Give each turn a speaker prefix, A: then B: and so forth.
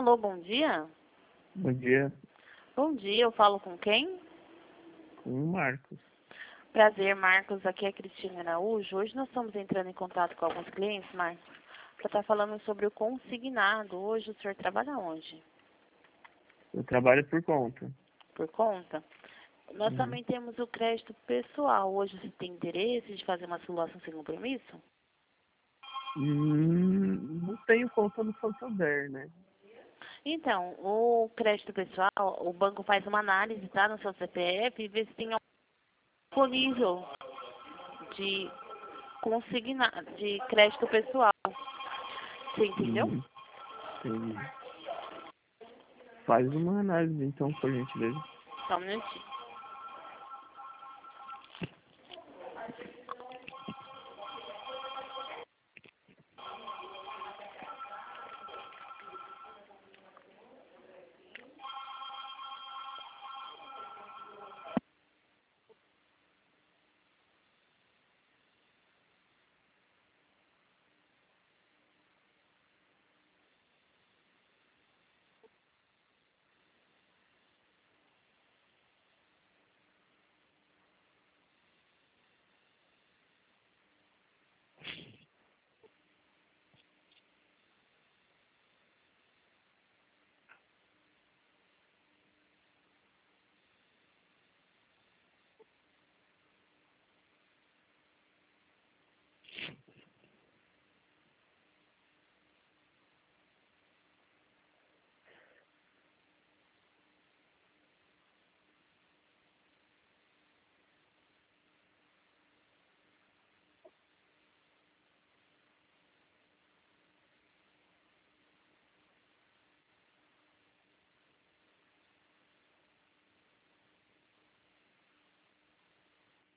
A: Alô, bom dia?
B: Bom dia,
A: Bom dia, eu falo com quem?
B: com o Marcos.
A: Prazer, Marcos. Aqui é a Cristina Araújo. Hoje nós estamos entrando em contato com alguns clientes, Marcos, para estar falando sobre o consignado. Hoje o senhor trabalha onde?
B: Eu trabalho por conta.
A: Por conta? Nós
B: Uhum.
A: também temos o crédito pessoal. Hoje você tem interesse de fazer uma simulação sem compromisso?
B: Não tenho conta no Santander, né?
A: Então, o crédito pessoal, o banco faz uma análise, tá, no seu CPF e vê se tem algum disponível de de crédito pessoal. Você entendeu?
B: Uhum. Entendi. Faz uma análise então, por gentileza.
A: Só um minutinho.